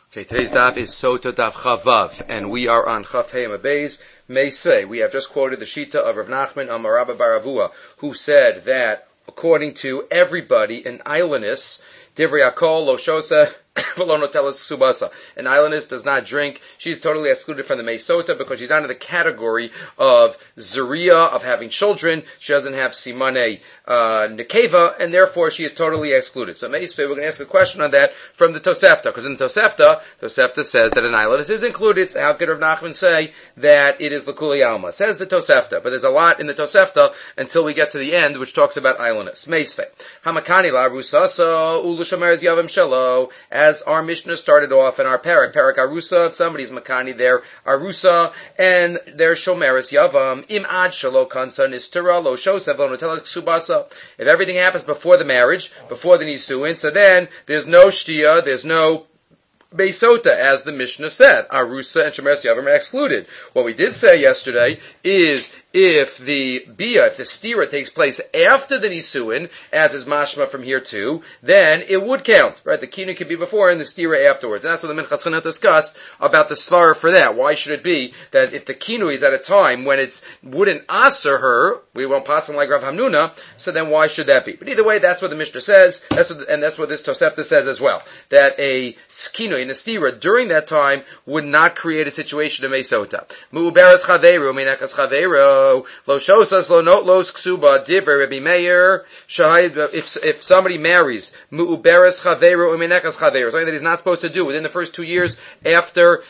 Okay, today's daf is Sota Daf Chavav, and we are on Chav Hey Amabeis Meisvei. We have just quoted the Shita of Rav Nachman Amar Rabba bar Avua, who said that according to everybody, an islandess, Divrei Akol Lo Shosa V'lo Notelas Subasa. An islandess does not drink. She's totally excluded from the Meisota because she's not in the category of Zuriya, of having children. She doesn't have Simane Nekeva, and therefore she is totally excluded. So Meisvei, we're going to ask a question on that from the Tosefta, because in the Tosefta says that an islandess is included. So how could Rav Nachman say that it is L'Kuli Alma? Says the Tosefta, but there's a lot in the Tosefta until we get to the end, which talks about islandess. Meisvei. Hamakani la Rusasa Ulu Shomer's Yavim Shelo. As our Mishnah started off in our parak Arusa, if somebody's Makani there, Arusa, and their Shomeris Yavam, Im Ad Shalo Kansa Nistera Lo Shosev Lo Notelas Subasa. If everything happens before the marriage, before the Nisuin, so then there's no Shtia, there's no Beisota, as the Mishnah said. Arusa and Shomeris Yavam are excluded. What we did say yesterday is if the stira takes place after the nisuin, as is mashma from here too, then it would count, right? The kinu could be before and the stira afterwards. And that's what the Minchas Chinuch discussed about the svara for that. Why should it be that if the kinu is at a time when it wouldn't aser her, we won't pass on like Rav Hamnuna, so then why should that be? But either way, that's what the Mishnah says, that's what this Tosefta says as well, that a kinu in a stira during that time would not create a situation of mesota. Mu'uberes chaveru, minechas chaveru, lo shosas lo not los ksuba divrei Rabbi Meir shahid. If somebody marries mu'uberes chaveru u'minechas chaveru, something that he's not supposed to do within the first 2 years after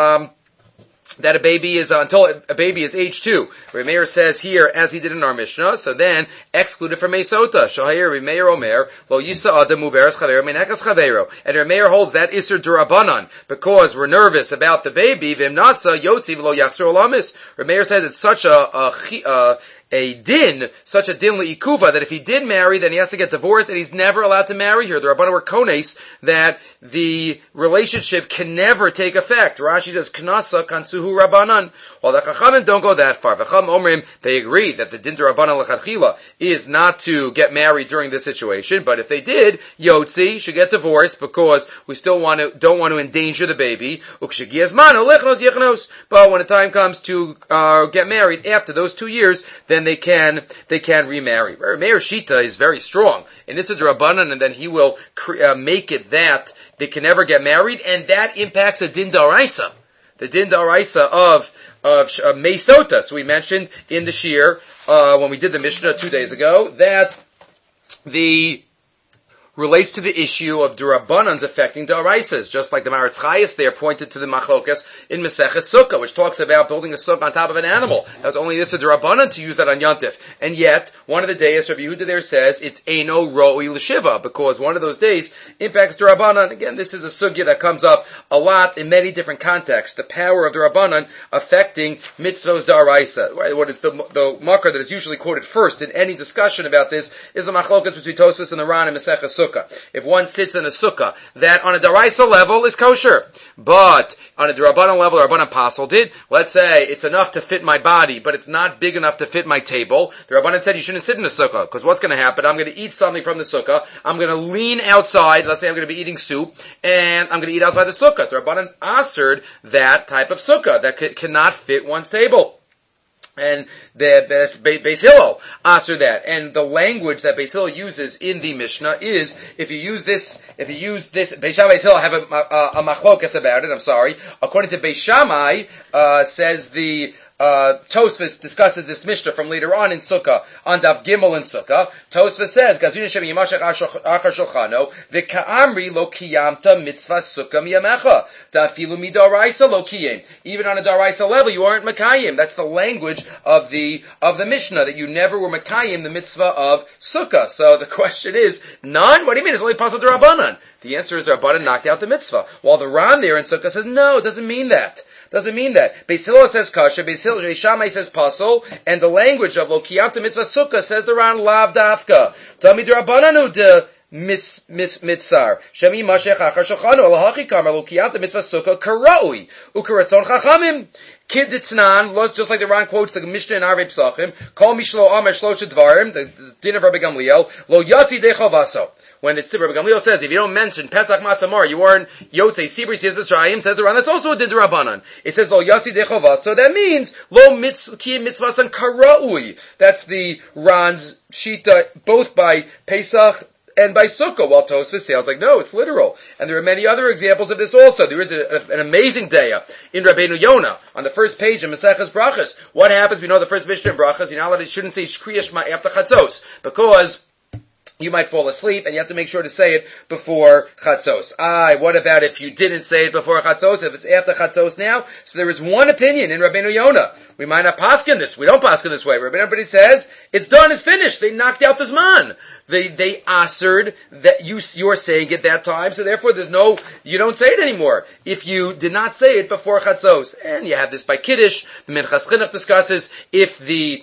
that a baby is until a baby is age 2. Rabbi Meir says here, as he did in our Mishnah, so then excluded from Mesota. Shahir Rabbi Meir Omer lo yisa adam muberes chaveru minechas chaveru, and Rabbi Meir holds that iser durabanan because we're nervous about the baby. Vim nasa yotzi v'lo yachzor olamis. Rabbi Meir says it's such a din, such a din le'ikuva, that if he did marry, then he has to get divorced, and he's never allowed to marry her. The Rabbanan were kones, that the relationship can never take effect. Rashi says, knasa kansuhu Rabbanan. While the Chachamim don't go that far. V'cham omrim, they agree that the din Rabbanan l'chadchila is not to get married during this situation, but if they did, Yotzi should get divorced, because we still don't want to endanger the baby. Ukshigiyazmano lichnos yichnos. But when the time comes to get married after those 2 years, then they can remarry. Meir Shita is very strong, and this is the Rabbanan, and then he will make it that they can never get married, and that impacts a din daraisa, the din daraisa of Meisota. So we mentioned in the Shir when we did the Mishnah 2 days ago that the relates to the issue of Durabanans affecting Daraisas, just like the Maharatz Chayes there pointed to the Machlokas in Maseches Sukkah, which talks about building a sukkah on top of an animal. That's only this a Durabanan to use that on Yontif. And yet, one of the days, Rabbi Yehuda there says, it's Eino Ro'i L'Shiva, because one of those days impacts Durabanan. Again, this is a sugya that comes up a lot in many different contexts. The power of Durabanan affecting mitzvos Daraisa. Right? What is the makar that is usually quoted first in any discussion about this is the Machlokas between Tosfos and the Ran and Maseches Sukkah. If one sits in a sukkah, that on a daraisa level is kosher. But on a Durabanan level, Rabbanan Pasal did, let's say it's enough to fit my body, but it's not big enough to fit my table. The Rabbanan said you shouldn't sit in a sukkah, because what's going to happen? I'm going to eat something from the sukkah, I'm going to lean outside, let's say I'm going to be eating soup, and I'm going to eat outside the sukkah. So Rabbanan asered that type of sukkah that cannot fit one's table. And the Beis Hillel answer that. And the language that Beis Hillel uses in the Mishnah is, if you use this, Beis Hillel have a machlokas about it, According to Beis Shammai, says the Tosfos discusses this Mishnah from later on in Sukkah, on Daf Gimel in Sukkah. Tosfos says, Gazun Hashem yimashach achar shulchano, v'ka'amri lo kiyamta mitzvah sukkah miyamecha, da'afilu midaraisa lo kiyim. Even on a daraisa level, you aren't makayim. That's the language of the Mishnah, that you never were makayim the mitzvah of Sukkah. So the question is, none? What do you mean? It's only possible to Rabbanan. The answer is the Rabbanan knocked out the mitzvah. While the Ran there in Sukkah says, no, it doesn't mean that. Doesn't mean that. Beis Hillel says kasha, Beis Shammai says pasol, and the language of lo kiyamta mitzvah sukkah says the Ran lav dafka. Tami d'Rabbananu de mitzar. Shemi mashech achar shulchanu alahachi kamar lo kiyamta mitzvah sukkah karaui ukaratzon chachamim. Kiditznan, just like the Ran quotes the Mishnah in Arvei Pesachim, Kol Mishlo Amar Shlosha Dvarim, the din of Rabbi Gamliel, Lo Yatsi Dechavaso. When it's Rabbi Gamliel says, if you don't mention Pesach Matzamar, you aren't Yotzei Sibri Tiz B'Shrayim, says the Ran, that's also a din Rabbanan. It says Lo Yatsi Dechavaso, that means Lo Kiyim Mitzvasan Karaui. That's the Ran's Shita, both by Pesach and by Sukkah, while Tosfos says like, no, it's literal. And there are many other examples of this also. There is an amazing daya in Rabbeinu Yonah, on the first page of Maseches Brachas. What happens? We know the first Mishnah in Brachas, you're not allowed to, shouldn't say Shkriya Shema after Chatzos, because you might fall asleep, and you have to make sure to say it before Chatzos. What about if you didn't say it before Chatzos, if it's after Chatzos now? So there is one opinion in Rabbeinu Yonah. We might not paskin this. We don't paskin this way. Everybody says, it's done, it's finished. They knocked out the Zman. They assered that you're saying it that time, so therefore you don't say it anymore. If you did not say it before Chatzos. And you have this by Kiddush. Minchas Chinuch discusses, if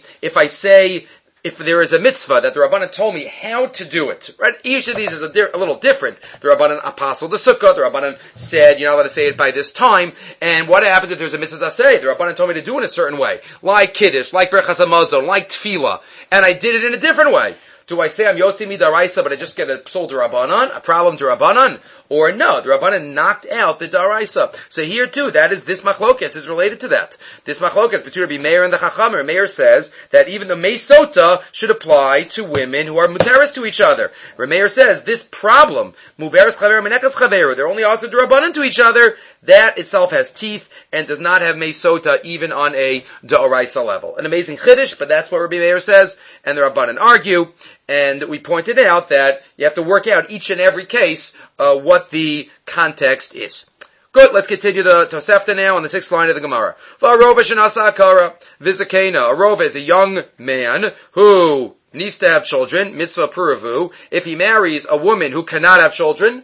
there is a mitzvah that the Rabbanan told me how to do it, right? Each of these is a little different. The Rabbanan apostle the Sukkah, the Rabbanan said, you're not allowed to say it by this time, and what happens if there's a mitzvah zaseh? The Rabbanan told me to do it in a certain way, like Kiddush, like Berachas Hamazon, like Tefillah, and I did it in a different way. Do I say I'm Yotzi Midaraisa, but I just get a psul d'Rabbanan, a problem d'Rabbanan? Or no, the Rabbanan knocked out the Daraisa. So here too, this machlokes is related to that. This machlokes between Rabbi Meir and the Chacham. Rabbi Meir says that even the Meisota should apply to women who are muteris to each other. Rabbi Meir says this problem, muberes chaver menechas chaveru, they're only also d'Rabbanan to each other, that itself has teeth and does not have Meisota even on a Daraisa level. An amazing chiddush, but that's what Rabbi Meir says, and the Rabbanan argue. And we pointed out that you have to work out each and every case what the context is. Good, let's continue to Tosefta now on the 6th line of the Gemara. V'arova shenasa akara v'zakena. A rova is a young man who needs to have children, mitzvah puravu. If he marries a woman who cannot have children,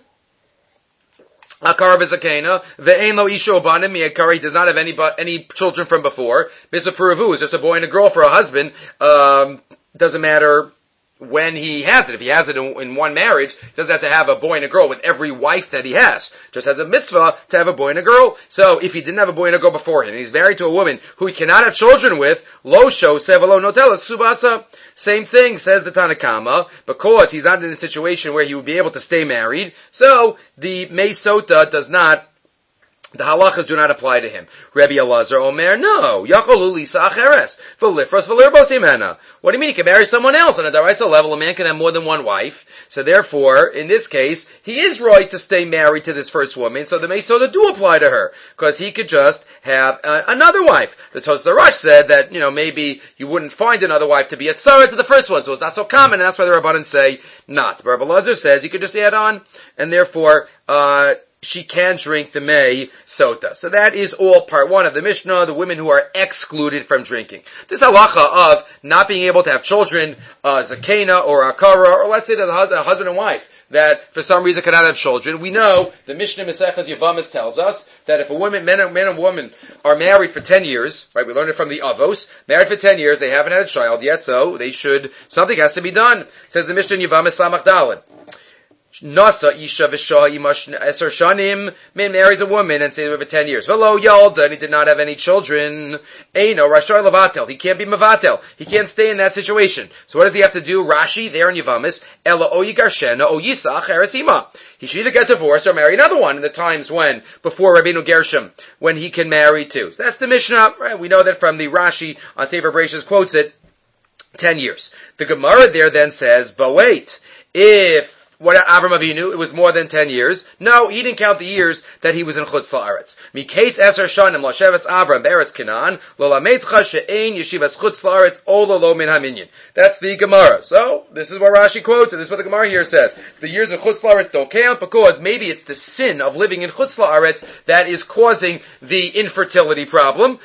akara v'zakena, ve'ein lo isho banim mi'akara, he does not have any children from before. Mitzvah puravu is just a boy and a girl for a husband. Doesn't matter when he has it. If he has it in one marriage, he doesn't have to have a boy and a girl with every wife that he has. Just has a mitzvah to have a boy and a girl. So if he didn't have a boy and a girl beforehand, and he's married to a woman who he cannot have children with, lo sho sevelo notela subasa. Same thing, says the Tanakama, because he's not in a situation where he would be able to stay married. So the Meisota does not, the halachas do not apply to him. Rabbi Elazar Omer, no. Yacholu lisa acheres. V'lifros v'lirbos imena. What do you mean? He can marry someone else. On a daraisa level, a man can have more than one wife. So therefore, in this case, he is right to stay married to this first woman. So the Meisota do apply to her. Because he could just have another wife. The Tosas Arash said that, maybe you wouldn't find another wife to be a tzara to the first one. So it's not so common, and that's why the Rabbanan say not. But Rabbi Elazar says you could just add on, and therefore, she can drink the Mei Sota. So that is all part one of the Mishnah, the women who are excluded from drinking. This halacha of not being able to have children, zakena or akara, or let's say that a husband and wife that for some reason cannot have children. We know the Mishnah Maseches Yevamos tells us that if man and woman are married for 10 years, right, we learned it from the Avos, married for 10 years, they haven't had a child yet, so something has to be done. It says the Mishnah in Yevamos Samach Daled. Nasa isha v'shah imash eser shanim. Man marries a woman and stays with her for 10 years. V'lo yalda, and he did not have any children. Eino rashar levatel. He can't be mevatel. He can't stay in that situation. So what does he have to do? Rashi there in Yevamos. Ela o yigarshena o yisach eresima. He should either get divorced or marry another one in the times before Rabbeinu Gershom, when he can marry two. So that's the Mishnah. Right? We know that from the Rashi on Sefer Bereshis quotes it 10 years. The Gemara there then says, but wait, what Avram Avinu, it was more than 10 years. No, he didn't count the years that he was in Chutz La'aretz. Miketz Eser Shanim Lasheves Avram Be'eretz Canaan L'lameitcha she'ein yeshivas Chutz La'aretz Ola Lo Min HaMinyan. That's the Gemara. So, this is what Rashi quotes, and this is what the Gemara here says. The years of Chutz La'aretz don't count because maybe it's the sin of living in Chutz La'aretz that is causing the infertility problem.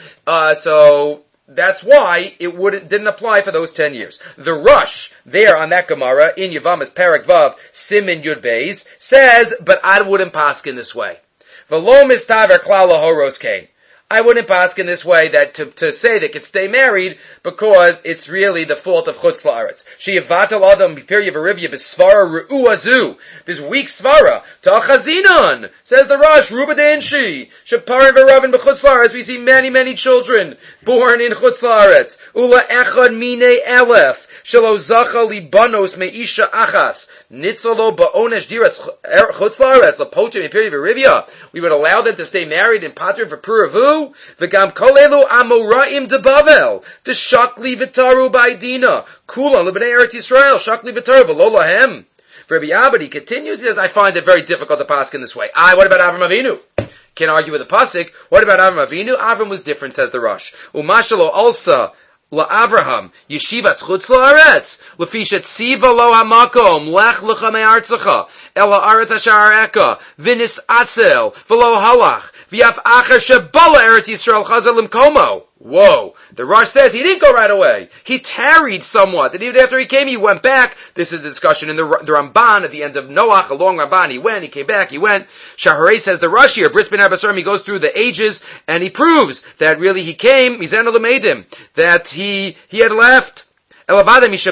So that's why it didn't apply for those 10 years. The Rush, there on that Gemara, in Yevamos Perek Vav, Simin Yud Beis, says, but I wouldn't paskin this way. V'lo mistaver klal lahoros kain. I wouldn't pass in this way that to say they could stay married because it's really the fault of chutz la'aretz. She'yivatal adam b'pir yivarivya b'svara re'uazu. This weak svara ta'chazinon says the Rosh Ruba de'inshi sheparin v'ravin b'chutz la'aretz. We see many children born in chutz la'aretz. Ula echad mine elef. Shelo zacha libanos meisha achas nitzalo ba'onesh diras chutz la'aretz lapotim imperi v'rivya. We would allow them to stay married in patrim for puravu. V'gam kolelu amoraim de Bavel the shakli v'taru ba'idina kulan lebnei Eretz Yisrael shakli v'taru v'lo lahem. Rabbi Abadi continues. He says, I find it very difficult to pass in this way. What about Avram Avinu? Can't argue with the pasuk. What about Avram Avinu? Avram was different, says the Rosh. Umashalo also LaAvraham, Yeshivas Chutz La'aretz, Lefishat Tziva Lo HaMakom, Lech Lecha Me'artzecha, Ela Aret Ashar Eka, Vinis Atzel, V'lo Halach, V'yaf Acher Shebala Eretz Yisrael Chazal Imkomo. Whoa. The Rosh says he didn't go right away. He tarried somewhat. And even after he came, he went back. This is the discussion in the Ramban at the end of Noach, a long Ramban. He went, he came back, he went. Shaharei says the Rosh here, Bris ben Abasarim, he goes through the ages and he proves that really he came, Mizan Elamedim, that he had left. But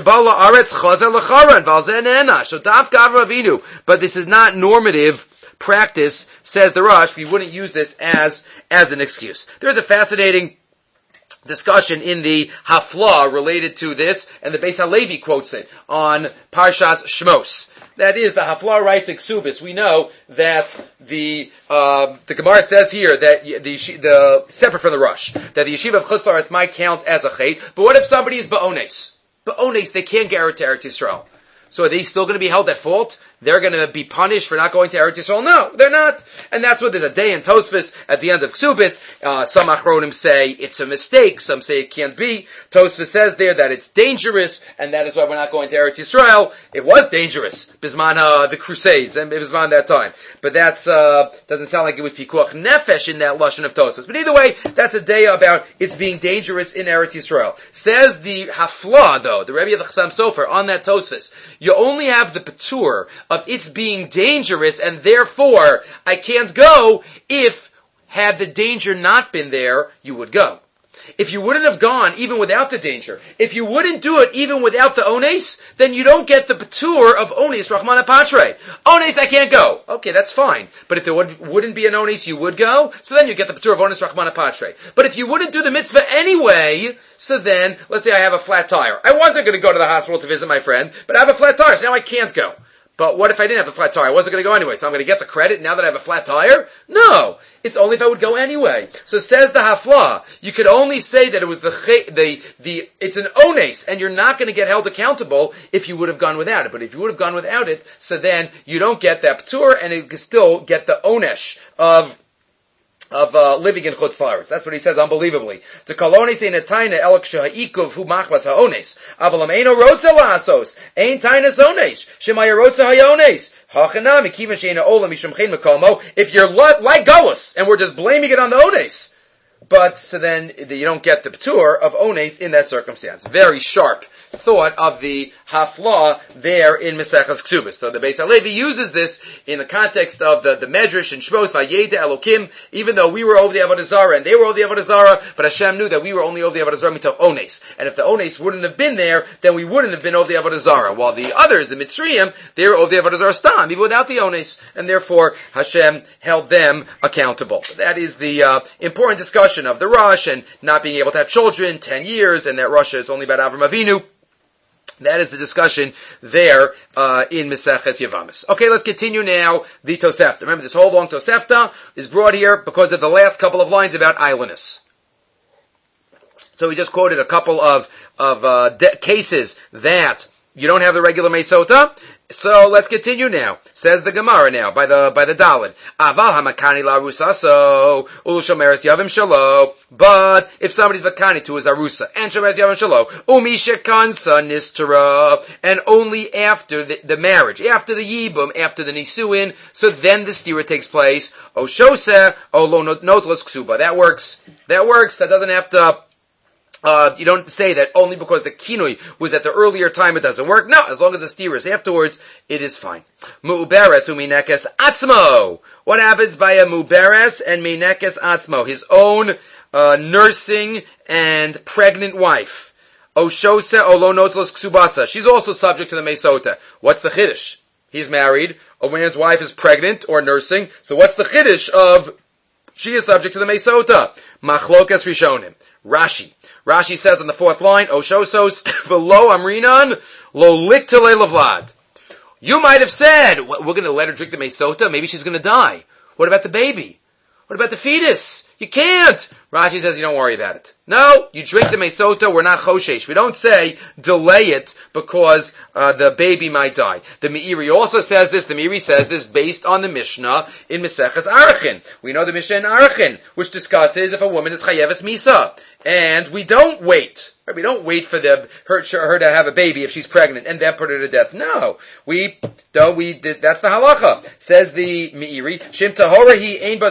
this is not normative practice, says the Rosh. We wouldn't use this as an excuse. There's a fascinating discussion in the Hafla related to this, and the Beis HaLevi quotes it on Parshas Shmos. That is, the Hafla writes in Ksubis. We know that the Gemara says here that the separate from the Rosh, that the yeshiva of Chutz La'aretz might count as a chait, but what if somebody is ba'ones? Ba'ones, they can't get to Eretz Yisrael. So are they still going to be held at fault? They're going to be punished for not going to Eretz Yisrael? No, they're not. And that's what there's a day in Tosfos at the end of Ksubis. Some Achronim say it's a mistake. Some say it can't be. Tosfos says there that it's dangerous, and that is why we're not going to Eretz Yisrael. It was dangerous, Bisman, the Crusades, and Bisman that time. But that's, doesn't sound like it was Pikuach Nefesh in that Lashon of Tosfos. But either way, that's a day about it's being dangerous in Eretz Yisrael. Says the Hafla, though, the Rebbe of the Chassam Sofer, on that Tosfos, you only have the Patur of it's being dangerous, and therefore I can't go if, had the danger not been there, you would go. If you wouldn't have gone even without the danger, if you wouldn't do it even without the ones, then you don't get the patur of ones, Rahman Patre. Ones, I can't go. Okay, that's fine. But if there wouldn't be an ones, you would go, so then you get the patur of ones, Rahman Patre. But if you wouldn't do the mitzvah anyway, so then, let's say I have a flat tire. I wasn't going to go to the hospital to visit my friend, but I have a flat tire, so now I can't go. But what if I didn't have a flat tire? I wasn't going to go anyway, so I'm going to get the credit now that I have a flat tire? No! It's only if I would go anyway. So says the Hafla, you could only say that it was it's an ones, and you're not going to get held accountable if you would have gone without it. But if you would have gone without it, so then you don't get that p'tur, and you can still get the onesh of living in Chutz La'aretz. That's what he says unbelievably. To kolonis ein taina elk sheha'ikuv hu machmas ha'ones. Avalam eino rotza la'asos. Ein taina zones. Shemaya rotza ha'yones. Ha'chanami kivan she'ena olam mishum chen mekomo. If you're like Golos, and we're just blaming it on the ones. But, so then, you don't get the p'tur of ones in that circumstance. Very sharp thought of the Hafla there in Maseches Ksubis. So the Beis HaLevi uses this in the context of the Medrash and Shmos, Vayeda Elokim, even though we were over the Avodah Zarah and they were over the Avodah Zarah, but Hashem knew that we were only over the Avodah Zarah mitoch ones. And if the ones wouldn't have been there, then we wouldn't have been over the Avodah Zarah. While the others, the Mitzrayim, they were over the Avodah Zarah stam, even without the ones. And therefore, Hashem held them accountable. That is the important discussion of the Rosh and not being able to have children, 10 years, and that Rosh is only about Avram Avinu. That is the discussion there in Maseches Yevamos. Okay, let's continue now the Tosefta. Remember, this whole long Tosefta is brought here because of the last couple of lines about idleness. So we just quoted a couple of cases that you don't have the regular Mesota. So let's continue now. Says the Gemara now by the Daled. Aval hamakani la arusaso u'shomeres yavim shalo. But if somebody's makani to his arusa and shomeres yavim shalo umisha kansa nistara, and only after the marriage, after the yibum, after the nisuin, so then the stira takes place. O shose o lo notlos ksuba. That works. That doesn't have to You don't say that only because the kinui was at the earlier time it doesn't work. No, as long as the stira is afterwards, it is fine. Mu'beres uminekes atzmo. What happens by a mu'beres and minekes atzmo? His own nursing and pregnant wife. Oshose olo notlos ksubasa. She's also subject to the mesota. What's the chiddush? He's married. A man's wife is pregnant or nursing. So what's the chiddush of she is subject to the mesota? Machlokes rishonim. Rashi says on the fourth line, Oshosos v'lo amrinan lo liktele lavlad. You might have said, we're going to let her drink the mesota. Maybe she's going to die. What about the baby? What about the fetus? You can't. Rashi says you don't worry about it. No, you drink the mesota, we're not choshesh. We don't say delay it because the baby might die. The Meiri also says this, the Meiri says this based on the Mishnah in Maseches Arachin. We know the Mishnah in Arachin, which discusses if a woman is chayeves misa. And we don't wait. We don't wait for her to have a baby if she's pregnant and then put her to death. No. That's the halacha. Says the Meiri, Shim tahora hi ein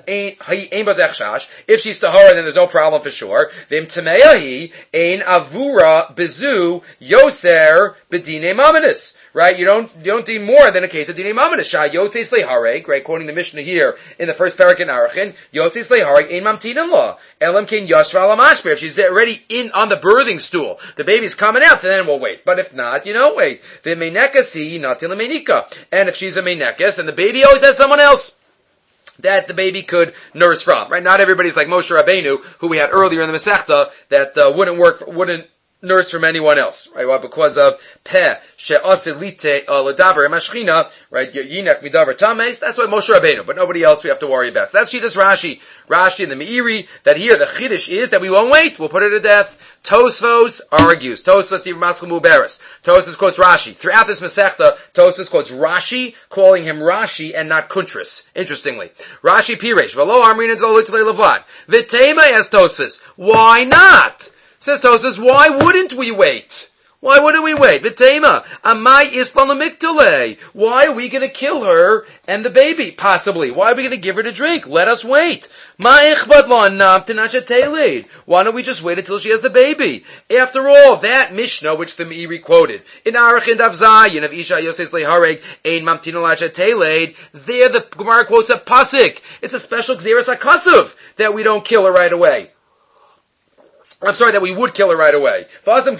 bazeh chash. If she's tahora, then there's no problem for sure. Vim tameahi ein avura bezu yoser bedine mamanis. Right? You don't do more than a case of dine mamanis. Shah yoses lehareg, right? Quoting the Mishnah here in the first parak in Arachin, yoses lehareg ein mamtinan law. Elam ken yashva alamashper. If she's already on the birthing stool, the baby's coming out, then we'll wait. But if not, you don't wait. The meinekasi not till meinika. And if she's a meinekas, then the baby always has someone else that the baby could nurse from. Right? Not everybody's like Moshe Rabbeinu, who we had earlier in the Masechta, that wouldn't nurse from anyone else, right? Well, because of peh she'asilite ledaber emashchina, right? Yinek midavar tames. That's what Moshe Rabbeinu, but nobody else we have to worry about. So that's Shittas Rashi and the Meiri, that here the chiddush is that we won't wait. We'll put her to death. Tosfos argues. Tosfos even maschil muberes. Tosfos quotes Rashi. Throughout this Masechta, Tosfos quotes Rashi, calling him Rashi and not Kuntris. Interestingly, Rashi piresh v'lo amrin et lo litlei levad v'tema as Tosfos. Why not? Says Tosfos, why wouldn't we wait? Why wouldn't we wait? V'tema, amai islan l'miktale. Why are we going to kill her and the baby? Possibly. Why are we going to give her to drink? Let us wait. Why don't we just wait until she has the baby? After all, that Mishnah, which the Meiri quoted, in Arachin Daf Zayin of Isha Yoses Lehareg, Ein Mamtinu Lachet Teled, there the Gemara quotes a pasuk. It's a special Gzeras HaKasuv that we don't kill her right away. I'm sorry, that we would kill her right away. Special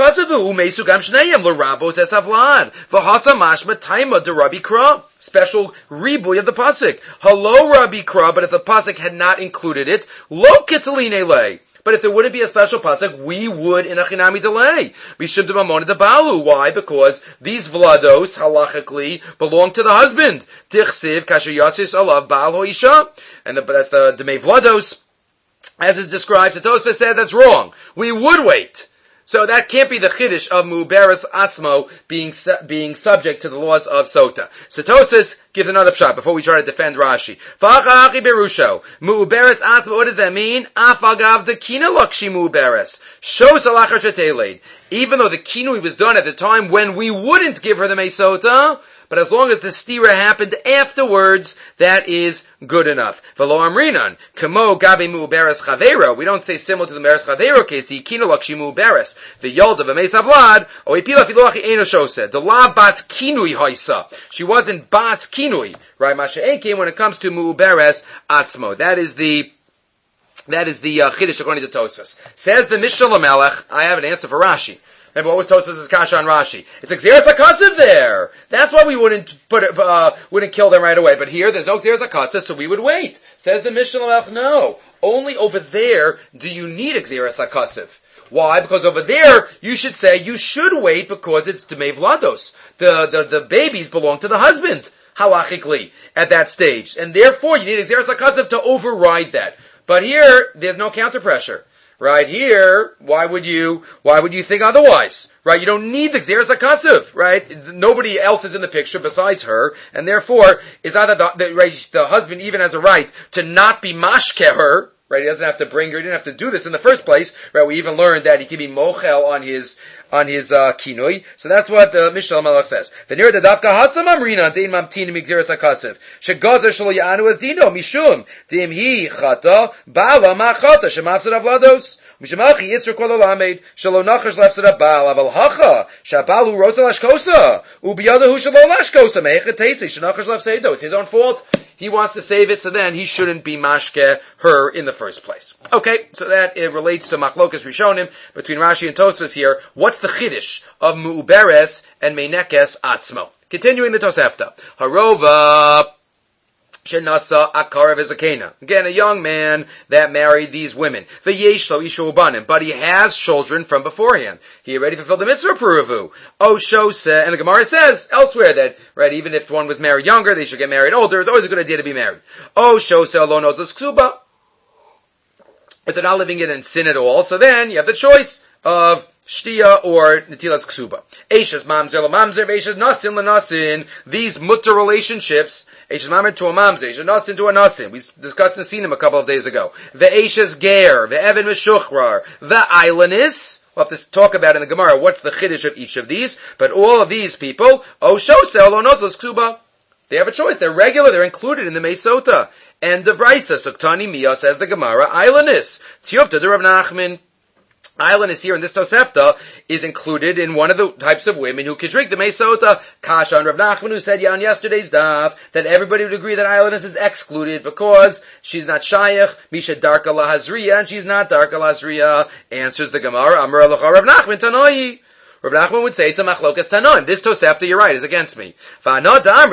ribuy of the pasuk. Hello, Rabbi Kra, but if the pasuk had not included it, lo kitaline lay. But if there wouldn't be a special pasuk, we would in a chinami delay. Why? Because these vlados, halachically, belong to the husband. Tichsiv kasher yasis alav baal hoisha. And that's the demei vlados. As is described, the Tosfos said that's wrong. We would wait. So that can't be the chiddush of Mu'beres Atzmo being subject to the laws of Sota. So Tosfos gives another pshat before we try to defend Rashi. Fa'achachi berusho. Mu'beres Atzmo, what does that mean? Afagav the kina lakshi Mu'beres. Shos alachar sheteleid. Even though the kinui was done at the time when we wouldn't give her the Mesota, but as long as the stira happened afterwards, that is good enough. V'lo amrinan, kamo gabe mu'beres chavero. We don't say similar to the meres chavero case, the ikino lakshi mu'beres. V'yolda v'meis avlad, o ipila filochi eno shose. The la bas kinui haisa. She wasn't bas kinui. Right? Masha'en came when it comes to mu'beres atzmo. That is the chiddush according to Tosfos. Says the Mishnah Lamelech, I have an answer for Rashi. And what was Tosfos' kasha on Rashi? It's a Gzeras HaKasuv there. That's why we wouldn't kill them right away. But here, there's no Gzeras HaKasuv, so we would wait. Says the Mishnah Lamelech, no. Only over there do you need a Gzeras HaKasuv. Why? Because over there, you should say you should wait because it's Demei Vlados. The babies belong to the husband, halachically, at that stage. And therefore, you need a Gzeras HaKasuv to override that. But here, there's no counter pressure. Right here, why would you think otherwise? Right? You don't need the Gzeras HaKasuv, right? Nobody else is in the picture besides her, and therefore, is either the husband even has a right to not be mashke her, right? He doesn't have to bring her, he didn't have to do this in the first place, right? We even learned that he can be mochel on his kinui. So that's what the Mishnah Lamelech says. V'nir the dafka hasam amrina dein mamtinim Gzeras HaKasuv. Shegazer shelo yanu as dino mishum dim hi chata bala ma chata shemafsed avlados. Mishamachi yitzur kol olamed shelo nachash lefsed abal aval hacha shabalu rotzel ashkosa ubiyadahu shelo lashkosa meichet teisi shenachash lefsedo. It's his own fault. He wants to save it, so then he shouldn't be mashke her in the first place. Okay, so that it relates to machlokas rishonim between Rashi and Tosfos here. What's the chiddush of mu'uberes and meinekes atzmo? Continuing the Tosefta. Harova Shenasa Akara Vizakena. Again, a young man that married these women. V'yeshlo ishu ubanim, but he has children from beforehand. He already fulfilled the mitzvah peruvu. Oshose, and the Gemara says elsewhere that, right, even if one was married younger, they should get married older. It's always a good idea to be married. Oshose alonot l'sksuba. If they're not living in sin at all, so then you have the choice of shtia or netilas ksuba. Eishes mamzer la-mamzer, veishes nasin la-nasin. These mutter relationships, eishes mamzer to a mamzer, eishes nasin to a nasin. We discussed in Sinim a couple of days ago. The eishes ger, the even mishuchrar, the islandis. We'll have to talk about in the Gemara what's the chiddush of each of these. But all of these people, oshosel or notlas ksuba. They have a choice. They're regular. They're included in the Mesota. And the Brisa, Suktani Mia, says the Gemara, islandis. Tziyufta de Rav Nachman. Island is here in this Tosefta is included in one of the types of women who could drink the Mesota. Kasha and Rav Nachman, who said on yesterday's daf that everybody would agree that Islandess is excluded because she's not Shayach, Misha Darka Lahazriya, and she's not Darka Lahazriya. Answers the Gemara, Amar Alacha Rav Nachman Tanoi. Rav Nachman would say it's a machlokas tanoim. This Tosefta, you're right, is against me. But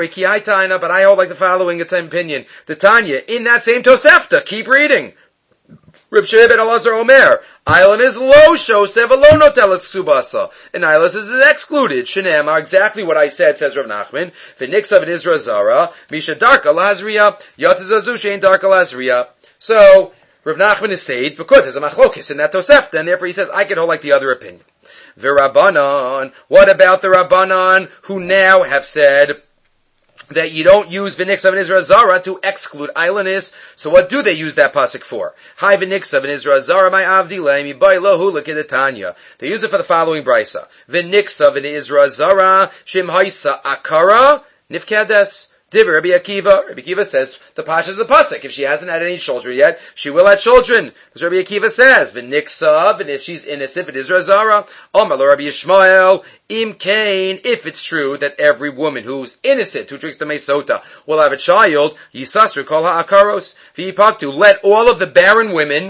I hold like the following opinion. The Tanya, in that same Tosefta, keep reading. Reb Shimon ben Elazar Omer, Island is low shosev alone notelas ksubasa. And Island is excluded. Shenem are exactly what I said, says Rav Nachman. V'niksav in Israel Zara, Misha Darka Lazriya, Yatazazu Shein Darka Lazriya. So, Rav Nachman is saved because there's a machlokis in that Tosefta, and therefore he says, I can hold like the other opinion. V'Rabbanan, what about the Rabbanan who now have said that you don't use v'niksav in Israel Zara to exclude islandess? So what do they use that pasuk for? Hi v'niksav in Israel Zara, my avdi leimi bailahu l'kedetanya. They use it for the following brisa. V'niksav in Israel Zara, shim haisa akara, nifkades. Diver Rabbi Akiva. Rabbi Akiva says the pasha is the pasuk. If she hasn't had any children yet, she will have children. As Rabbi Akiva says, v'niksav, and if she's innocent, it is Razara. Omar Rabbi Yishmael, im kain, if it's true that every woman who's innocent, who drinks the mesota, will have a child, yisasru kol ha'akaros, v'yipaktu, let all of the barren women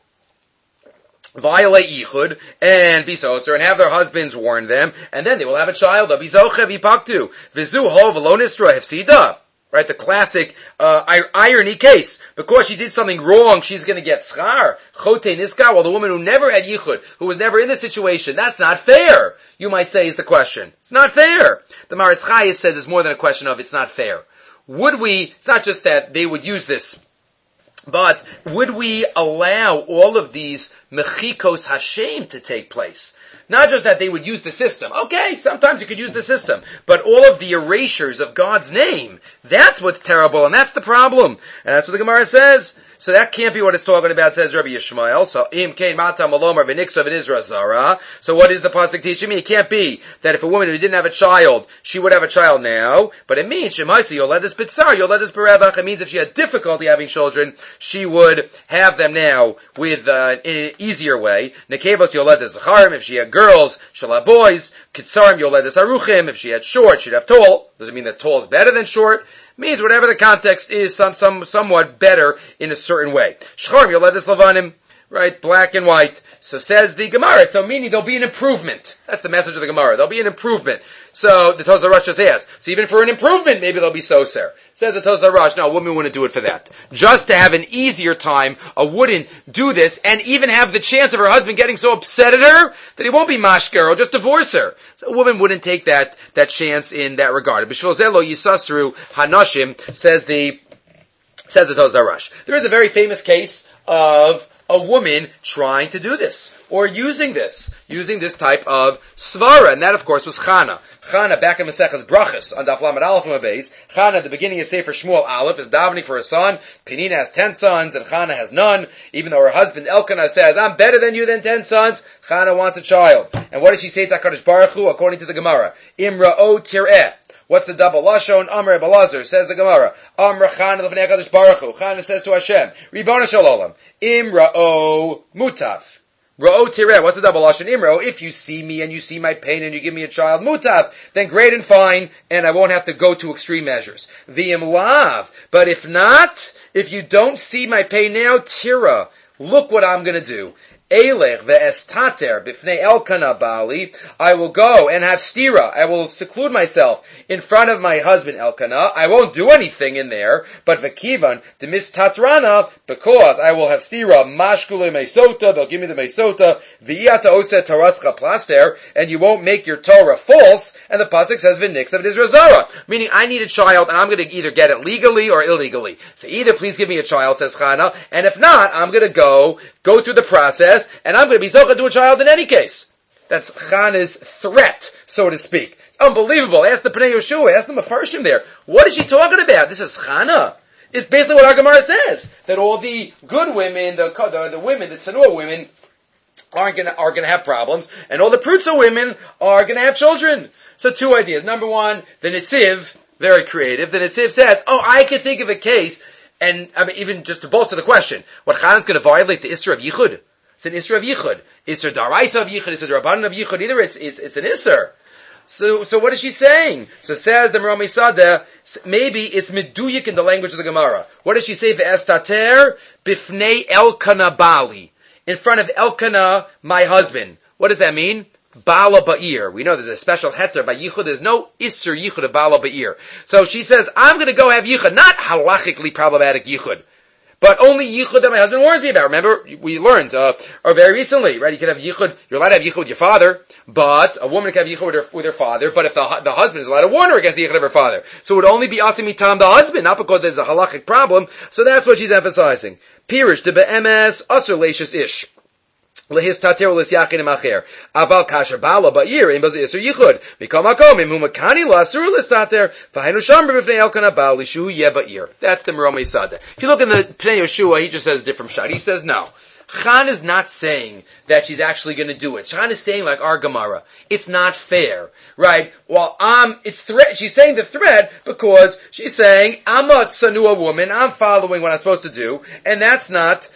violate yichud and be soser and have their husbands warn them, and then they will have a child. Right, the classic irony case. Because she did something wrong, she's going to get schar. Chote niska, while the woman who never had yichud, who was never in the situation, that's not fair. You might say is the question. It's not fair. The Maritz Chayes says it's more than a question of it's not fair. It's not just that they would use this, but would we allow all of these mechikos Hashem to take place? Not just that they would use the system. Okay, sometimes you could use the system. But all of the erasures of God's name, that's what's terrible, and that's the problem. And that's what the Gemara says. So that can't be what it's talking about, says Rabbi Yishmael. So, im kein matam alomar v'niksav in Israel zara. So what is the pasuk teaching me? It can't be that if a woman who didn't have a child, she would have a child now. But it means, shemaisa yoledes bitzar, yoledes berevach. It means if she had difficulty having children, she would have them now with in an easier way. Nekevos yoledes zacharim. If she had girls, she'll have boys. Kitzarim yoledes aruchim. If she had short, she'd have tall. Doesn't mean that tall is better than short. Means whatever the context is, somewhat better in a certain way. Shchorm yoledes lavanim, right? Black and white. So says the Gemara. So meaning there'll be an improvement. That's the message of the Gemara. There'll be an improvement. So the Tozah Rosh says, so even for an improvement, maybe there'll be soser. Says the Tozah Rosh, no, a woman wouldn't do it for that. Just to have an easier time, a wouldn't do this and even have the chance of her husband getting so upset at her that he won't be mashker or just divorce her. So a woman wouldn't take that chance in that regard. B'shvil zelo yisasru hanashim, says the Tozah Rosh. There is a very famous case of a woman trying to do this, or using this type of svara, and that of course was Chana. Chana, back in Maseches Brachas, on Daf Lamed Aleph and Beis, Chana at the beginning of Sefer Shmuel Aleph is davening for a son. Penina has 10 sons, and Chana has none, even though her husband Elkanah says, I'm better than you than 10 sons, Chana wants a child. And what did she say to HaKadosh Baruch Hu, according to the Gemara? Imra o tir'eh. What's the double lashon? Amr Belazar, says the Gemara. Amr Chana l'fnei HaKadosh Baruch Hu. Chana says to Hashem, Ribbono shel olam, Imra o mutaf. Ra'o tireh, what's the double lashon imro? If you see me and you see my pain and you give me a child mutav, then great and fine, and I won't have to go to extreme measures. V'im lav, but if not, if you don't see my pain now, tira, look what I'm going to do. Elech ve'estater b'fnei Elkanah bali. I will go and have stira. I will seclude myself in front of my husband Elkanah. I won't do anything in there. But v'kivan demistatrana, because I will have stira. Mashkule meisota. They'll give me the meisota. V'iyata oset torascha plaster, and you won't make your Torah false. And the pasuk says v'nix of Israel zara, meaning I need a child, and I'm going to either get it legally or illegally. So either please give me a child, says Chana, and if not, I'm going to go through the process, and I'm going to be zochah to a child in any case. That's Chana's threat, so to speak. It's unbelievable. Ask the Pnei Yeshua, ask the Mefarshim there. What is she talking about? This is Chana. It's basically what our Gemara says, that all the good women, the women, the tzanua women, are going to have problems, and all the prutza women are going to have children. So two ideas. Number one, the Nitziv, very creative. The Nitziv says, I can think of a case. And I mean, even just to bolster the question, what Chanan's going to violate the Isser of Yichud? It's an Isser of Yichud. Isser Daraisa of Yichud, Isser Darabanan of Yichud. Either it's an Isser. So what is she saying? So says the Rami Sada, maybe it's meduyik in the language of the Gemara. What does she say? Ve'estater bifnei Elkanah bali. In front of Elkanah, my husband. What does that mean? Bala Ba'ir. We know there's a special heter by Yichud. There's no Isser Yichud of Bala Ba'ir. So she says, I'm going to go have Yichud. Not halachically problematic Yichud, but only Yichud that my husband warns me about. Remember, we learned, or very recently, right? You can have Yichud, you're allowed to have Yichud with your father, but a woman can have Yichud with her father, but if the husband is allowed to warn her against the Yichud of her father. So it would only be Asimitam the husband, not because there's a halachic problem. So that's what she's emphasizing. Pirish, the be'emes, Asr Leishis Ish. Lehis tater ulis yachin emacher. Aval kasher bala ba'ir im bazir yichud. Mikol makom im humakani lasur ulis tater. V'hainu shamber b'fnei Elkanah bal lishu ye ba'ir. That's the Meromei Sada. If you look in the Pnei Yeshua, he just says a different shot. He says no. Chan is not saying that she's actually going to do it. Chan is saying like our Gemara. It's not fair, right? Well, she's saying the threat because she's saying I'm a tsanua woman. I'm following what I'm supposed to do, and it's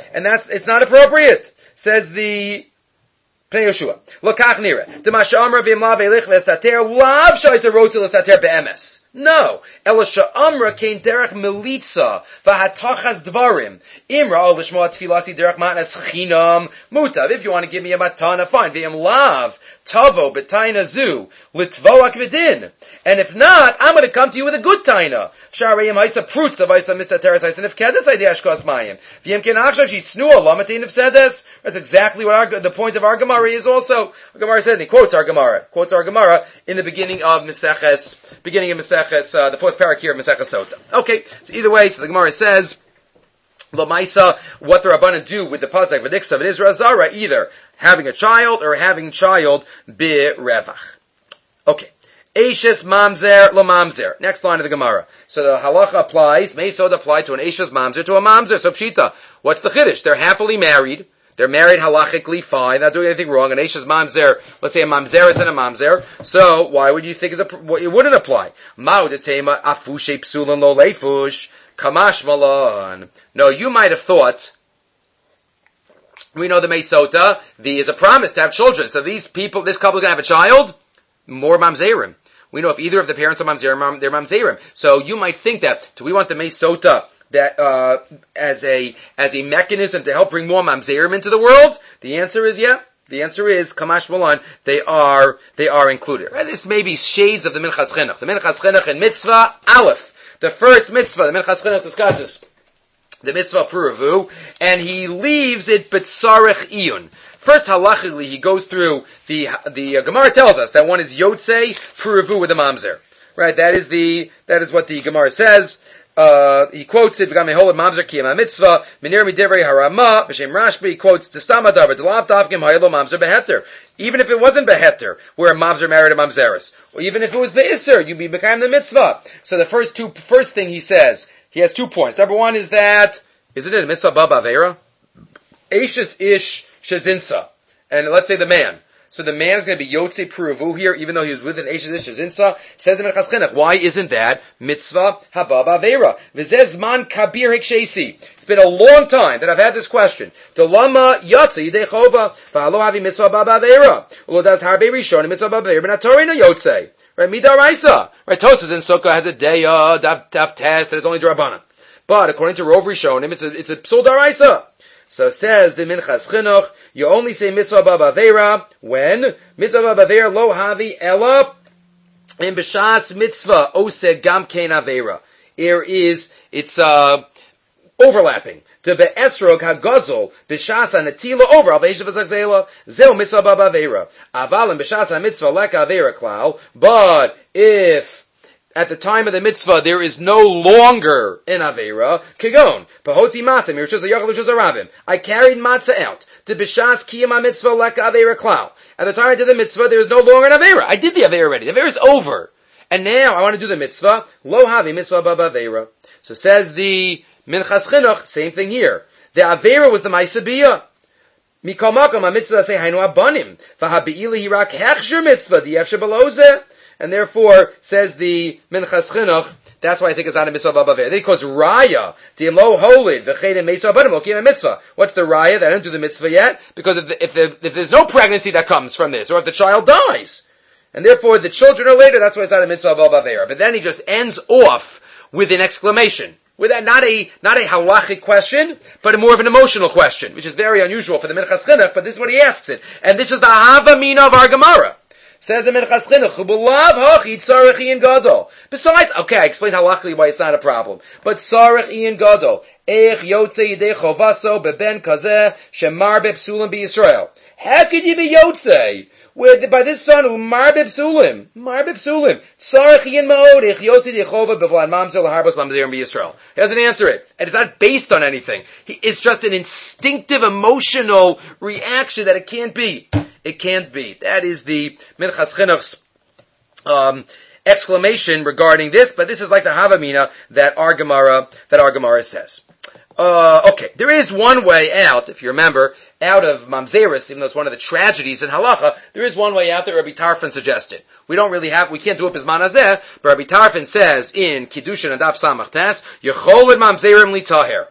not appropriate. Says the Pnei Yeshua. Lokach nira. Demasha amra v'imla ve'lich v'estater lav shaisa rotzi l'estater be'emes. No. Elisha amra kein derech militza v'hatachas dvarim. Imra o l'shmoa tfilasi derech matnas chinam mutav. If you want to give me a matana, fine. V'im lav tavo b'taina zu litvoak v'din. And if not, I'm going to come to you with a good taina. Sharayim haisa prutza v'haisa mistateres haisa nefkedes idei ashkos mayim. V'yim ken achshav shitsnua lamatin nefsedes. That's exactly what the point of our Gemara is also. Our Gemara said, and he quotes our Gemara in the beginning of Meseches, the fourth parak here of Meseches Sota. Okay, so either way, so the Gemara says, Lamaisa, what the Rabbanan do with the pasuk v'niksav in Israel Zara, either having a child or having child bi-revach. Okay. Eishes mamzer lo mamzer. Next line of the Gemara. So the halacha applies, may so apply to an Eishes mamzer to a mamzer. So pshita, what's the chiddush? They're happily married. They're married halachically, fine, not doing anything wrong. An Eishes mamzer, let's say a mamzeres and a mamzer. So why would you think it wouldn't apply? Ma'udetema afushe psulan lo leifush kamash malan. No, you might have thought, we know the Meisota, is a promise to have children. So this couple is going to have a child, more mamzerim. We know if either of the parents are mamzerim, they're mamzerim. So you might think that, do we want the Meisota that as a mechanism to help bring more mamzerim into the world? The answer is yeah. The answer is kamash malan. They are included. Right? This may be shades of the Minchas Chinuch. The Minchas Chinuch in Mitzvah Aleph, the first mitzvah, the Minchas Chinuch discusses the mitzvah Puravu, and he leaves it b'tzarech iyun. First, halachically, he goes through the Gemara tells us that one is yotzei Puravu with a mamzer. Right? That is what the Gemara says. He quotes it, mamzer kiyama mitzvah, minir midivrei harama, b'shem Rashbi, he quotes, t'stam adavar, d'lav davkim hayelo mamzer beheter. Even if it wasn't beheter, where a mamzer married a mamzeres, or even if it was be'isser, you'd be becoming the mitzvah. So the first thing he says, he has 2 points. Number one is that, isn't it a mitzvah ba bavera? Eishes ish shezinsa. And let's say the man. So the man is going to be Yotze Peruvu here, even though he was with an Eishes Ish Zinsa. Says the Minchas Chinuch, why isn't that mitzvah haba b'aveira? V'zeh zman kabir hikshesi. It's been a long time that I've had this question. To lama yotze yidei chova v'halo havi mitzvah haba b'aveira. Ulo das harbe rishon mitzvah haba b'aveira b'natorina yotze. Right, midaraisa. Right, Tosfos in Sukkah has a day daf test that is only drabanan. But according to Rov Rishonim, it's a psul daraisa. So says the Minchas Chinuch, you only say mitzvah b'aveira when mitzvah b'aveira lo havi ela in b'shas mitzvah ose gam kein aveira. It's overlapping. To be'esrog hagazol b'shas hanetila over al ve'eshav zagzela zeu mitzvah b'aveira. Aval in b'shas ha-mitzvah lek aveira klal. But if at the time of the mitzvah there is no longer an aveira, kegon pahotzi matzah mirchus hayachal mirchus harabim. I carried matzah out to b'shas kiyam mitzvah lek aveira klal. At the time I did the mitzvah, there is no longer an aveira. I did the aveira already. The aveira is over, and now I want to do the mitzvah. Lo havi mitzvah b'aveira. So says the Minchas Chinuch, same thing here. The aveira was the ma'aseh. Mikol makom ha-mitzvah say hainu abanim v'habeili hirak hechsher mitzvah di'efshe below zeh. And therefore, says the Minchas Chinuch, that's why I think it's not a mitzvah b'aveira. They cause raya, di'lo holid, v'chein meisah abanim, lokim a mitzvah. What's the raya? That I didn't do the mitzvah yet? Because if there's no pregnancy that comes from this, or if the child dies, and therefore the children are later, that's why it's not a mitzvah b'aveira. But then he just ends off with an exclamation. With that, not a halachic question, but more of an emotional question, which is very unusual for the Minchas Chinuch, but this is what he asks it. And this is the hava mina of our Gemara. Says the Minchas Chinuch, besides, okay, I explained halachically why it's not a problem. But Sarech Ian Gadol, Eich Yotze Yidei Chovaso Beben Kazeh Shemar Bepsulim BeYisrael. How could you be Yotze? Where by this son who Mar Bepsulim, Sarech Ian Maodich Yotze Yidei Chova Bevlan Mamzer Laharbos Mamzer BeYisrael. He doesn't answer it, and it's not based on anything. It's just an instinctive, emotional reaction that it can't be. It can't be. That is the Minchas Chinuch's exclamation regarding this, but this is like the Havamina that our Gemara says. Okay, there is one way out, if you remember, out of Mamzeris, even though it's one of the tragedies in Halacha, there is one way out that Rabbi Tarfon suggested. We can't do it Bizman Hazeh, but Rabbi Tarfon says in Kiddushin and Daf Samach Tes, Yecholed Mamzerim Litaher.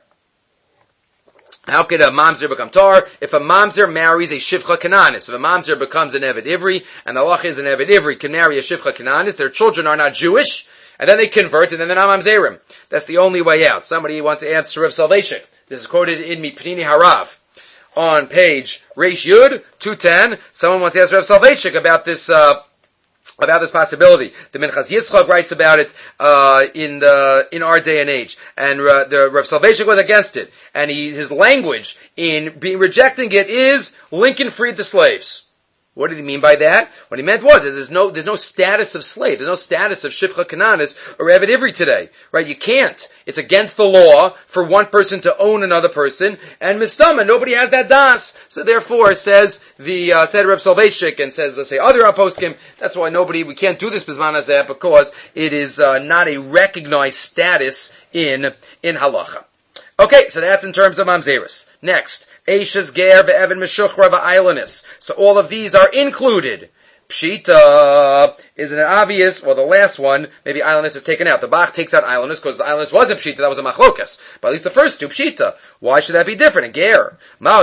How could a mamzer become tar? If a mamzer marries a shivcha kananis, if a mamzer becomes an Eved Ivri, and the halach is an Eved Ivri can marry a shivcha kananis, their children are not Jewish, and then they convert, and then they're not mamzerim. That's the only way out. Somebody wants to answer Rav Soloveitchik. This is quoted in Mipnini Harav on page Reish Yud 210. Someone wants to ask Rav Soloveitchik about this possibility. The Minchas Yitzchak writes about it in our day and age, and the Rav Soloveitchik was against it. And his language in rejecting it is Lincoln freed the slaves. What did he mean by that? What he meant was that there's no status of slave, there's no status of shivcha kananis or Eved Ivri today, right? You can't. It's against the law for one person to own another person, and mistama, nobody has that das. So therefore, said Rav Soloveitchik, and says, let's say, other aposkim, that's why we can't do this bizman hazeh, because it is not a recognized status in halacha. Okay, so that's in terms of mamzeris. Next, Eishes ger ve'evan meshuchra va'ailanis. So all of these are included. Pshita isn't it obvious? Well, the last one, maybe ailanis is taken out. The Bach takes out ailanis because the ailanis wasn't pshita, that was a machlokas. But at least the first two, pshita. Why should that be different? A ger.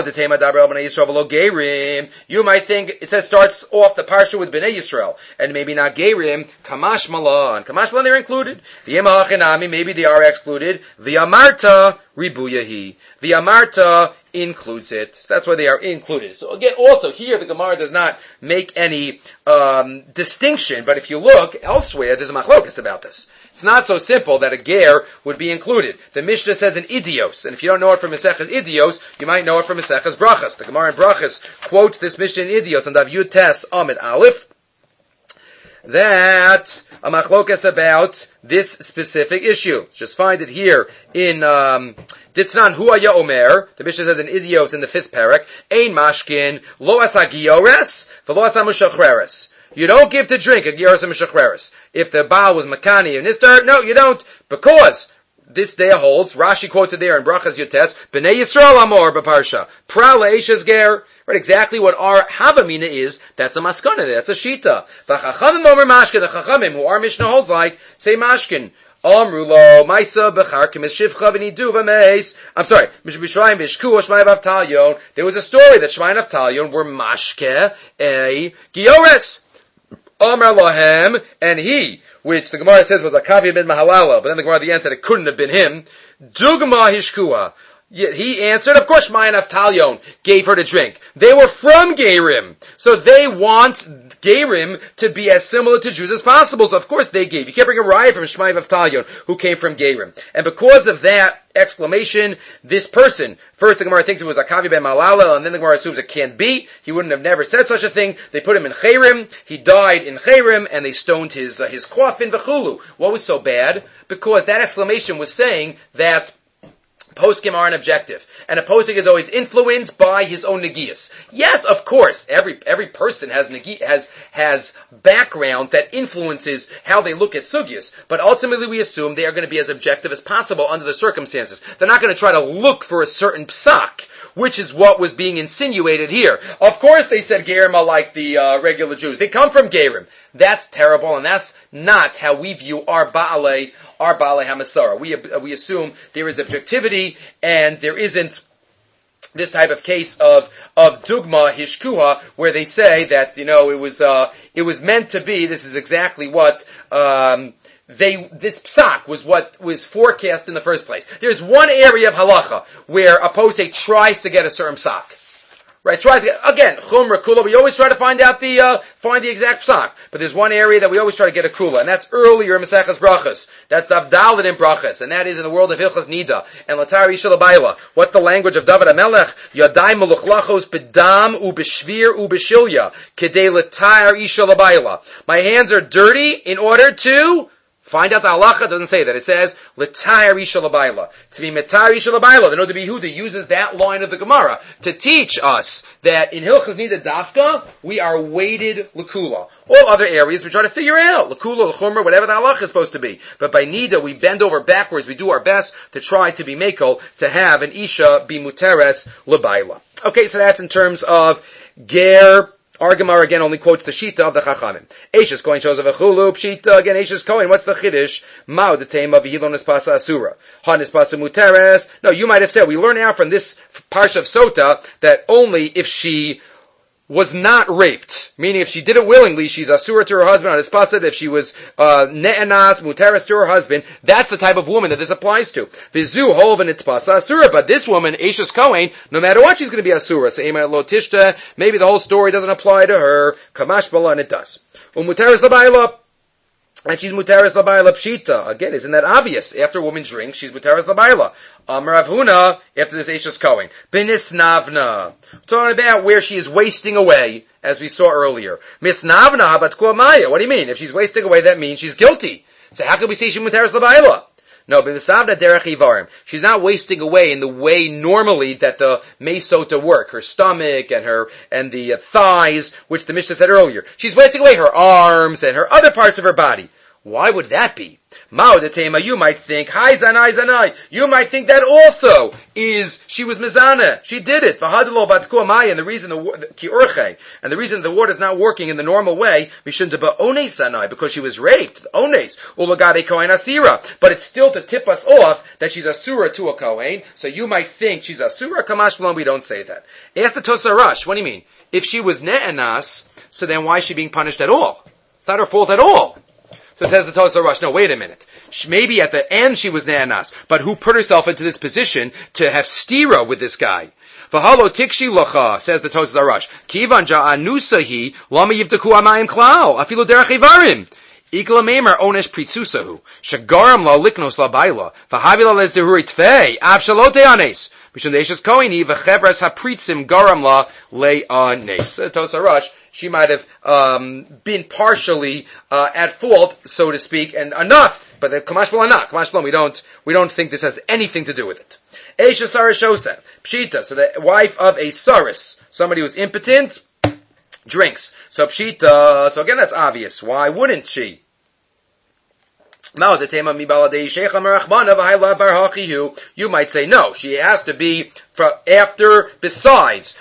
You might think it starts off the parsha with Bnei Yisrael, and maybe not gerim. Kamash malan. Kamash malan, they're included. Maybe they are excluded. V'yamarta ribuyahi. V'yamarta includes it. So that's why they are included. So again, also here the Gemara does not make any distinction, but if you look elsewhere, there's a machlokas about this. It's not so simple that a ger would be included. The Mishnah says an idios, and if you don't know it from Maseches Idios, you might know it from Maseches Brachas. The Gemara in Brachas quotes this Mishnah in Idios and Dav Yud Tes Amid Aleph, that a machlokas about this specific issue. Just find it here in Ditznan Huaya Omer. The Mishnah says in Idios in the 5th parak, Ein mashkin lo asa giores v'lo asa mushachreres. You don't give to drink a giores and mushachreres. If the Baal was makani and nistar, no, you don't, because this day holds, Rashi quotes it there in Brachas Yotes, B'nei Yisrael Amor B'Parsha, Prala Eishes Ger, right, exactly what our Havamina is, that's a maskana, that's a shita. V'chachamim Omer Mashkin, the Chachamim, who our Mishnah holds like, say Mashkin, Amru lo, Maisa B'char Kemis Shivcha V'nidu V'meis, I'm sorry, Mishbishraim V'shku Shmai V'avtalyon, there was a story that Shmai and Avtalyon were Mashke, a Giores. Amar Lahem, and he, which the Gemara says was Akavi ben Mahalala, but then the Gemara at the end said it couldn't have been him. Dugma Hishkua. He answered, of course, Shmai and Avtalyon gave her to drink. They were from Gerim, so they want Gerim to be as similar to Jews as possible. So of course they gave. You can't bring a riot from Shmai and Avtalyon, who came from Gerim. And because of that exclamation, this person, first the Gemara thinks it was Akavi ben Malala, and then the Gemara assumes it can't be. He wouldn't have never said such a thing. They put him in Cherim. He died in Cherim, and they stoned his coffin, V'chulu. What was so bad? Because that exclamation was saying that poskim aren't objective, and a poskim is always influenced by his own negias. Yes, of course, every person has background that influences how they look at sugyas, but ultimately we assume they are going to be as objective as possible under the circumstances. They're not going to try to look for a certain psak, which is what was being insinuated here. Of course they said Gerim are like the regular Jews. They come from Gerim. That's terrible, and that's not how we view our Baalei HaMasara. We assume there is objectivity, and there isn't this type of case of Dugma Hishkuha, where they say that, it was meant to be, this is exactly what, this psak was what was forecast in the first place. There's one area of halacha where a posek tries to get a certain psak. Right, tries to get, again, chumra, kula, we always try to find the exact psak. But there's one area that we always try to get a kula, and that's earlier in Maseches Brachas. That's the Avdalit in Brachas, and that is in the world of Hilchas Nida, and Latar Isha Labayla. What's the language of David HaMelech? Yadai meluchlachos bedam ubeshvir ubeshilya, kedei latar Isha Labayla. My hands are dirty in order to find out the halacha. Doesn't say that. It says l'tayar isha labayla. To be metar isha labayla. The Noda B'Yehuda uses that line of the Gemara to teach us that in Hilchas Nida Dafka we are weighted l'kula. All other areas we try to figure out l'kula, l'chumra, whatever the halacha is supposed to be. But by Nida we bend over backwards. We do our best to try to be mekel, to have an isha be muteres labayla. Okay, so that's in terms of ger. Our Gemara again only quotes the Shita of the Chachamim. Eishes Kohen shows of a chulu, Shita again, Eishes Kohen, what's the Chiddush? Mao the Tema v'hilon espasa asura. Han espasa muteres. No, you might have said, we learn out from this Parsha of Sota that only if she was not raped, meaning if she did it willingly, she's asura to her husband on espasa. If she was ne'enas, muteres to her husband, that's the type of woman that this applies to. Vizu hov and itpasa asura, but this woman, Eishes Kohen, no matter what, she's going to be asura. So lo tishta, maybe the whole story doesn't apply to her. Kamash bala, and it does. Umuteres labayla. And she's muteres labayla pshita. Again, isn't that obvious? After a woman drinks, she's muteres labayla. Amar Avhuna, after this Eishes Kohen. Binisnavna. Talking about where she is wasting away, as we saw earlier. Misnavna habat kuamaya. What do you mean? If she's wasting away, that means she's guilty. So how can we say she's muteres labayla? No, but misnavna derech ivarim. She's not wasting away in the way normally that the mesota work. Her stomach and the thighs, which the Mishnah said earlier. She's wasting away her arms and her other parts of her body. Why would that be? Mao de Tema, you might think, Hai Zanai Zanai, you might think that also is, she was Mizana, she did it, Vahadalo Batku Amaya, and the reason and the reason the water is not working in the normal way, Mishundaba Ones Zanai, because she was raped, Ones, Ulagade Kohen Asira, but it's still to tip us off that she's Asura to a Kohen, so you might think she's Asura, Kamash Malon, we don't say that. Ask the Tosarash, what do you mean? If she was Ne'anas, so then why is she being punished at all? It's not her fault at all. So says the Tosar Rush, no, wait a minute. Maybe at the end she was Ne'anas, but who put herself into this position to have stira with this guy? V'halo tikshi locha, says the Tosar Rush. Kivan ja'anusahi, lama yivtaku amayim klal, afilu derech ivarim. Ikla meimer onesh pritzusahu, shagaram la liknos la baila, v'havila les dehuri tfei, av shalote anes. Mishum deishes koini, v'chevres hapritzim garam la le'anes. The Tosar Rush, she might have been partially at fault, so to speak, and enough. But the Kamash B'lan not. Kamash B'lan, we don't think this has anything to do with it. Eisha Saris Shosa, Pshita, so the wife of a Saris, somebody who's impotent, drinks. So Pshita, so again that's obvious. Why wouldn't she? You might say no. She has to be besides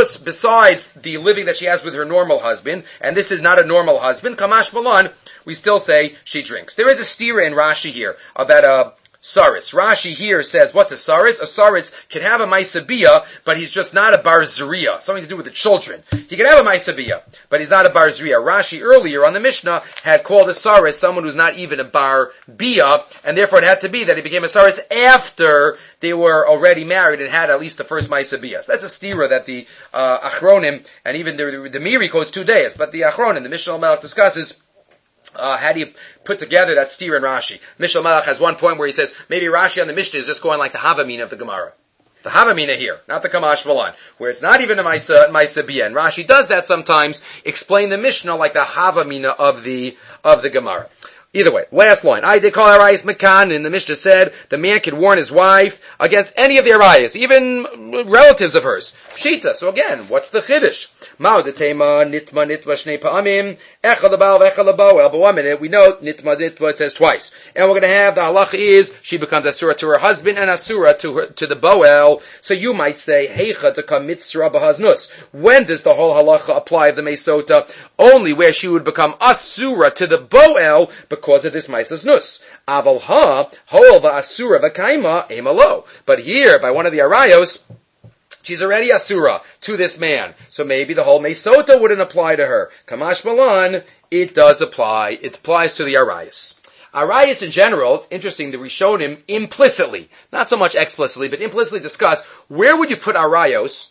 the living that she has with her normal husband, and this is not a normal husband. Kamash Malan, we still say she drinks. There is a stira in Rashi here about a saris. Rashi here says, what's a saris? A saris can have a maisabiyah, but he's just not a bar zriya. Something to do with the children. He can have a maisabiyah, but he's not a bar zriya. Rashi earlier on the Mishnah had called a saris someone who's not even a bar biyah, and therefore it had to be that he became a saris after they were already married and had at least the first maisabiyah. So that's a stira that the Achronim, and even the Miri quotes 2 days, but the Achronim, the Mishnah Melech discusses how do you put together that steer in Rashi? Mishnah Malach has one point where he says, maybe Rashi on the Mishnah is just going like the Havamina of the Gemara. The Havamina here, not the Kamash Malan, where it's not even a Maisa Biyah. And Rashi does that sometimes, explain the Mishnah like the Havamina of the Gemara. Either way, last line. I did call Arayas Makan, and the Mishnah said the man could warn his wife against any of the Arayas, even relatives of hers. Pshita. So again, what's the Chiddush? Ma'odetema nitma shnei pa'amim echad l'bal v'echad l'boel. But 1 minute, we know nitma it says twice, and we're going to have the halacha is she becomes asura to her husband and asura to the boel. So you might say heicha to come mitzra b'haznus. When does the whole halacha apply of the mesota? Only where she would become asura to the boel because of this maisas nus. Aval ha hol v'asura v'kaima emalo. But here, by one of the arayos, she's already asura to this man. So maybe the whole mesota wouldn't apply to her. Kamash Malan, it does apply. It applies to the arayos. Arayos in general, it's interesting, the Rishonim implicitly, not so much explicitly, but implicitly discuss, where would you put arayos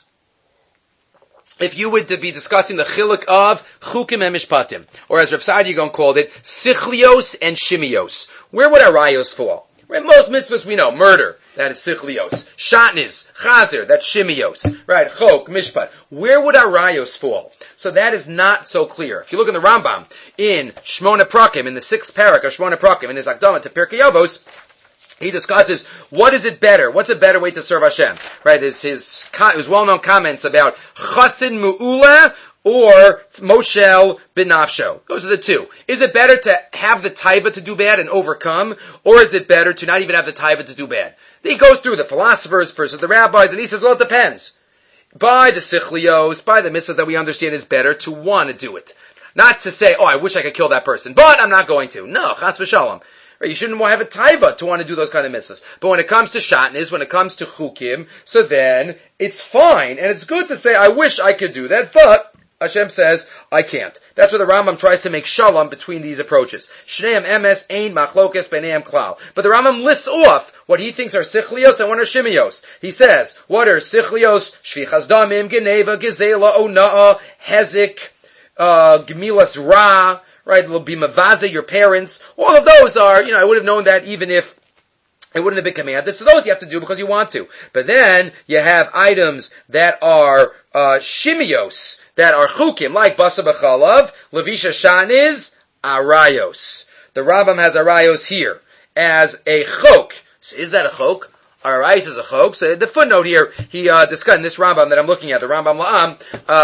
if you were to be discussing the chiluk of chukim and mishpatim, or as Rav Saadia called it, sichlios and shimios? Where would arayos fall? Right, most mitzvahs we know, murder, that is sichlios. Shatnis, chazer, that's shimios. Right, chok, mishpat. Where would arayos fall? So that is not so clear. If you look in the Rambam, in Shmona Prakim, in the 6th parak of Shmona Prakim, in his Akdama to Pirkei Avos, he discusses what is it better? What's a better way to serve Hashem? Right? His well-known comments about Chassid Mu'ula or Moshel B'nafsho. Those are the two. Is it better to have the taiva to do bad and overcome, or is it better to not even have the taiva to do bad? He goes through the philosophers versus the rabbis, and he says, well, it depends. By the sichlios, by the mitzvahs that we understand, it's better to want to do it. Not to say, oh, I wish I could kill that person, but I'm not going to. No, chas v'shalom. You shouldn't have a taiva to want to do those kind of mitzvahs. But when it comes to shatnis, when it comes to chukim, so then it's fine. And it's good to say, I wish I could do that, but Hashem says, I can't. That's where the Rambam tries to make shalom between these approaches. Shneim emes ein machlokes b'neim klal. But the Rambam lists off what he thinks are sichlios and what are shimios. He says, what are sichlios? Shvichas damim, geneva, gezela, ona'a, hezik, gemilas ra, right, will be mavaze, your parents. All of those are, I would have known that even if it wouldn't have been commanded. So those you have to do because you want to. But then you have items that are shimios, that are chukim, like basa b'chalav, levisha shaniz, arayos. The Rambam has arayos here as a chok. So is that a chok? Arayos is a chok. So the footnote here, he discussed in this Rambam that I'm looking at, the Rambam La'am,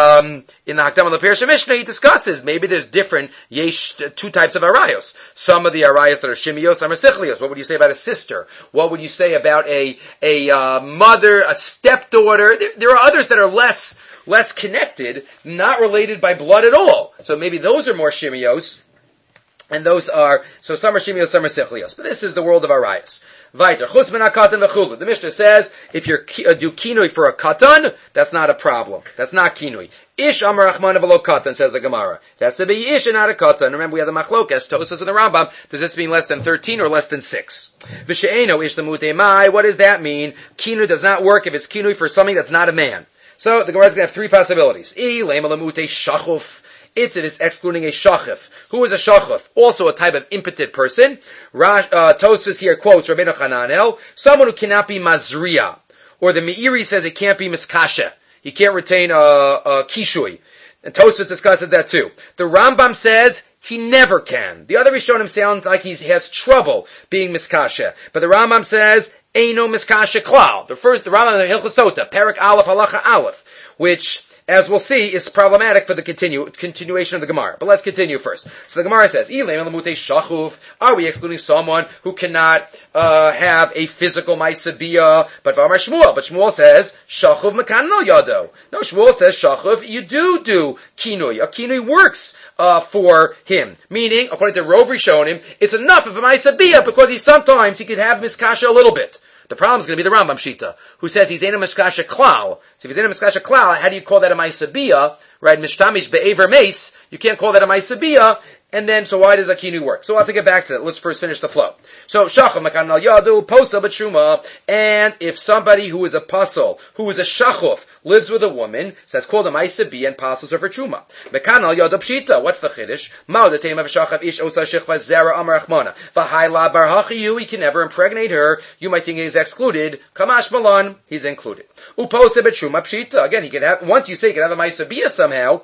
in the Hakdama L'Pirush Mishnah, he discusses maybe there's different two types of arayos. Some of the arayos that are shimios, some are sichlios. What would you say about a sister? What would you say about a mother, a stepdaughter? There are others that are less connected, not related by blood at all. So maybe those are more shimios. And those are, so some are shimios, some are sichlios. But this is the world of arayos. Vayter, chutz min hakatan v'chulu. The Mishnah says, if you do kinui for a katan, that's not a problem. That's not kinui. Ish amar achman v'lo katan, says the Gemara. It has to be ish and not a katan. Remember, we have the machlokes, Tosas and the Rambam. Does this mean less than 13 or less than 6? V'she'eno ish lemutei mai. What does that mean? Kinui does not work if it's kinui for something that's not a man. So the Gemara is going to have 3 possibilities. I lema lemutei shachuf. It is excluding a shachif. Who is a shachif? Also a type of impotent person. Tosfos here quotes Rabbeinu Hananel, someone who cannot be mazriya. Or the Meiri says it can't be miskasha. He can't retain a kishui. And Tosfos discusses that too. The Rambam says he never can. The other Rishonim sound like he has trouble being miskasha. But the Rambam says, Eino miskasha klal. The Rambam in Hilchos Sota, Perak Aleph Halacha Aleph, which as we'll see, is problematic for the continuation of the Gemara. But let's continue first. So the Gemara says, are we excluding someone who cannot have a physical Maisabiyah? But Shmuel says, Shachuv mekan al yado. No, Shmuel says, Shachuv, you do kinui. A kinui works for him. Meaning, according to Rov Rishonim, it's enough of a Maisabiyah because he could have miskasha a little bit. The problem is going to be the Rambam Shita, who says he's in a miskasha klal. So if he's in a miskasha klal, how do you call that a Maisabiyah? Right? Mishtamish be'ever mace. You can't call that a Maisabiyah. And then, so why does a kinu work? So I'll have to get back to that. Let's first finish the flow. So, Shachov Makan al Yadu, Posa B'Truma, and if somebody who is a puzzle, who is a Shachov, lives with a woman, so that's called a Maisabi and passes her for Truma. Makan al Yadu Pshita, what's the Chiddush? Mao the Tema V'Shachav Ish Osa Shechva Zera Amar Achmana. V'Haila Bar Hachiyu, he can never impregnate her. You might think he's excluded. Kamash Malan, he's included. Uposa B'Truma Pshita, again, he can have, once you say he can have a Maisabiya somehow,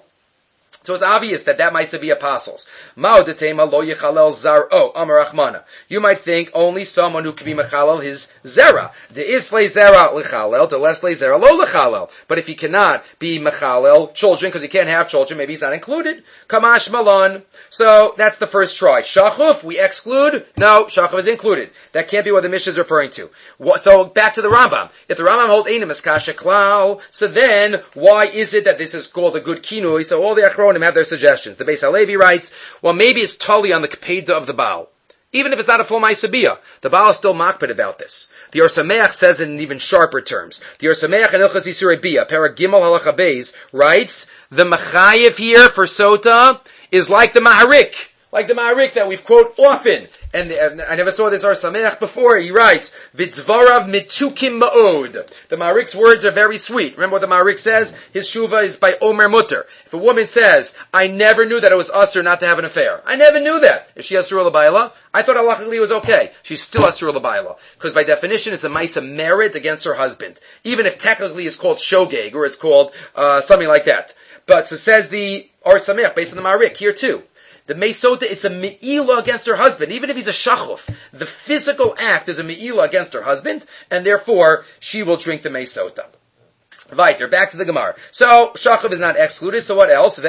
so it's obvious that might be apostles. Mao detema lo yechalel zaro amar Achmana. You might think only someone who can be mechalel his zera. De isle zera lechalel, de lesle zera lo lechalel. But if he cannot be mechalel children because he can't have children, maybe he's not included. Kamash malan. So that's the first try. Shachuf we exclude. No, shachuf is included. That can't be what the Mishnah is referring to. So back to the Rambam. If the Rambam holds einem eskasha klal, so then why is it that this is called a good kinui? So all the Achronim have their suggestions. The Beis Halevi writes, well, maybe it's totally on the Kpeda of the Baal. Even if it's not a full Maisabiyah, the Baal is still makpid about this. The Or Sameach says it in even sharper terms. The Or Sameach in Ilchas Yisurei Biyah, Parag Gimel Halacha Beis, writes, the Machayev here for Sota is like the Maharik. Like the Maharik that we've quote often. And I never saw this Or Sameach before. He writes, V'dvarav mitukim ma'od. The Maharik's words are very sweet. Remember what the Maharik says? His shuva is by Omer Mutter. If a woman says, I never knew that it was usher not to have an affair. I never knew that. Is she asur l'bayla? I thought halachically it was okay. She's still asur l'bayla. Because by definition it's a maisa merit against her husband. Even if technically it's called shogeg or it's called something like that. But so says the Or Sameach based on the Maharik here too. The Meisota, it's a me'ila against her husband. Even if he's a shachuf, the physical act is a me'ila against her husband, and therefore, she will drink the Meisota. Weiter, back to the Gemara. So, shachuf is not excluded, so what else?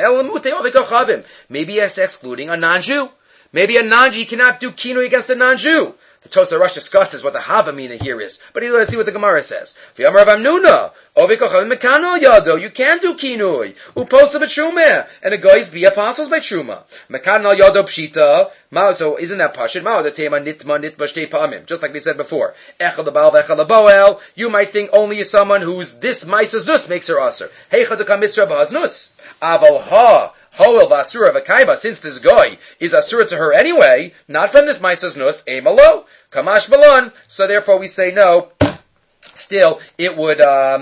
Maybe it's excluding a non-Jew. Maybe a non-Jew cannot do kinui against a non-Jew. The Tosar Rosh discusses what the Havamina here is. But let's see what the Gemara says. You can do kinui. Uposa b'truma. And the guys be apostles by truma. Mekan al yado pshita. So isn't that pashit? Just like we said before. Echad l'baal v'echad l'boel. You might think only someone who's this maisas nus makes her aser. Heichad d'kam mitzvah b'haz nus. Aval ha. Hoel v'asura v'kaiva, since this guy is asura to her anyway, not from this maisas nus, emalo, kamash balon, so therefore we say no. Still, it would,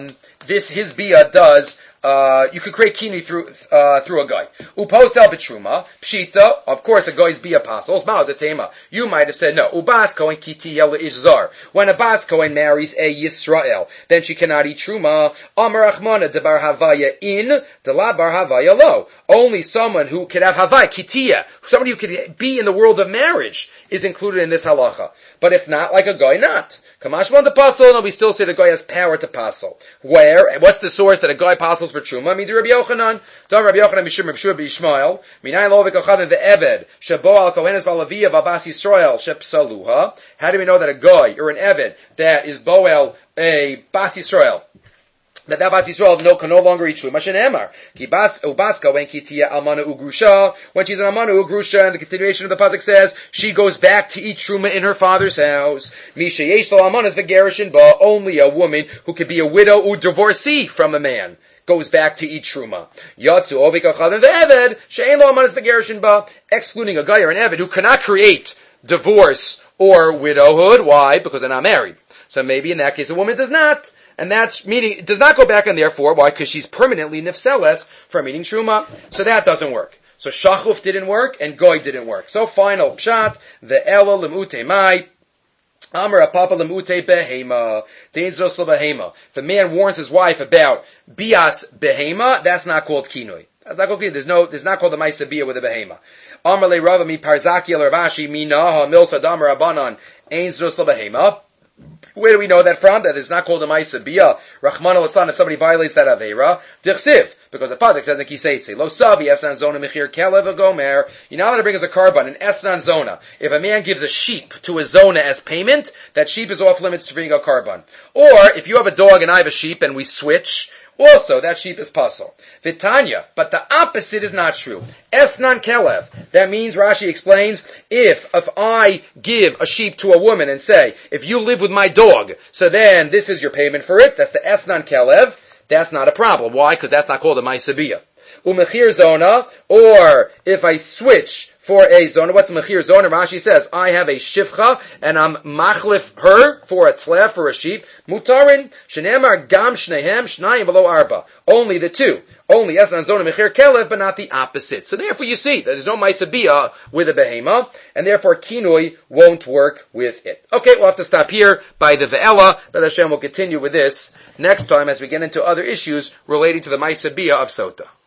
his bia does, you could create kini through a guy. Uposel b'truma, pshita, of course a guy's be apostles, ma'od you might have said no. Ubas kohen kitiya le'ishzar. When a bas kohen marries a Yisrael, then she cannot eat truma. Amar achmana debar havaya in, dela bar havaya lo. Only someone who could have havaya, kitiya, somebody who could be in the world of marriage, is included in this halacha. But if not, like a guy, not. Kamashman to pasol, no, we still say the guy has power to pasol. Where? What's the source that a guy pasels for truma? Midu Rabbi Yochanan. Dom Rabbi Yochanan Mishum Rabbi Shua B'Yishmael. Minayin lo v'kochaven ve'eved. Shebo al kohenes v'alaviyah v'abas Yisrael shepsaluha. How do we know that a guy, or an eved, that is boel, a bas Yisrael, that Bas Yisrael can no longer eat truma shenemar. Ki bas ubaska when kitia almana ugrusha. When she's an almana ugrusha, and the continuation of the pasuk says she goes back to eat truma in her father's house. Misha yesh lo almanas v'gerishin ba. Only a woman who could be a widow or divorcee from a man goes back to eat truma. Yatsu ovik achavim ve'eved she'en lo almanas v'gerishin ba. Excluding a guy or an eved who cannot create divorce or widowhood. Why? Because they're not married. So maybe in that case a woman does not. And that's meaning, it does not go back and therefore, why? Because she's permanently nifseles from eating truma. So that doesn't work. So shachuf didn't work and goy didn't work. So final pshat, the ela lemute mai, amar apapa lemute behema, deinzos behema. If a man warns his wife about bias behema, that's not called kinui. That's not called kinui. There's not called a maisa bia with a behema. Amar le rava mi parzaki el ravashi minaha milsa damar abanan, einzos behema. Where do we know that from? That is not called a Maisa Bia. Rahman al-Aslan, if somebody violates that Aveira. Dichsiv, because the Pasuk says in Kiseitse, Lo Savi Esnan Zona Mechir Kelev Gomer. You're not allowed to bring as a carbon an Esnan Zona. If a man gives a sheep to a Zona as payment, that sheep is off limits to bring a carbon. Or, if you have a dog and I have a sheep and we switch, also, that sheep is puzzle. Vitanya, but the opposite is not true. Esnan kelev. That means, Rashi explains, if I give a sheep to a woman and say, if you live with my dog, so then this is your payment for it, that's the esnan kelev, that's not a problem. Why? Because that's not called a maisabiyah. Umechir zona, or if I switch for a zona, what's a mechir zona? Rashi says, I have a shivcha, and I'm machlif her for a tlef, for a sheep. Mutarin, shenemar gam shnehem, shnayim below arba. Only the two. Only esnan zona mechir kelev, but not the opposite. So therefore you see, there's no maisabiyah with a behema, and therefore kinui won't work with it. Okay, we'll have to stop here by the ve'ela, but Hashem will continue with this next time as we get into other issues relating to the maisabiyah of sota.